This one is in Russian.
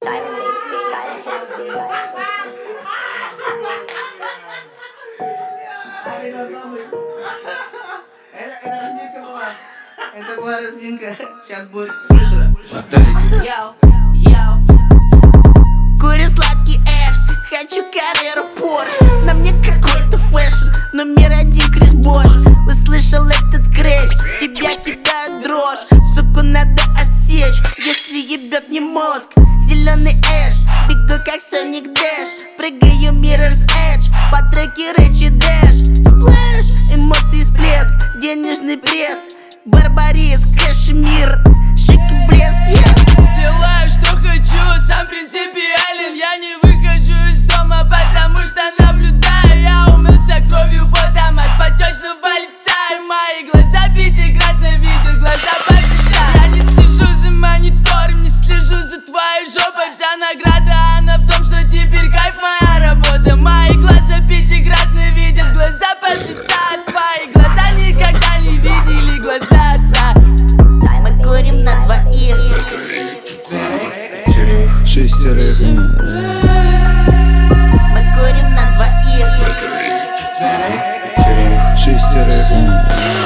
Это разминка была. Это была разминка. Сейчас будет ультра. Йоу, йоу. Курю сладкий эш, хочу карьеру Порш. На мне какой-то фэшн, номер один Крис Бош. Услышал этот скретч, тебя кидает дрожь. Суку надо отсечь, если ебет не мозг. Зеленый эш, бегу как Соник Дэш. Прыгаю Mirror's Edge, по треке Рэчи Дэш. Сплэш, эмоции всплеск, денежный пресс. Барбарис, кашемир, шик и блеск, yes. Делаю, что хочу, сам принципиален. Я не выхожу из дома, потому что наблюдаю. Я умылся кровью, потом аж потечно вылетаю. Мои глаза пятикратно видят, глаза подпитают. Я не слежу за монитором, не слежу за твоей жопой. Вся награда, она в том, что теперь кайф моя работа. Мои глаза пятикратно видят, глаза подпитают. Твои глаза никогда не видели глаза отца. Мы курим на двоих, шестерых. мы курим на двоих, Шестерых.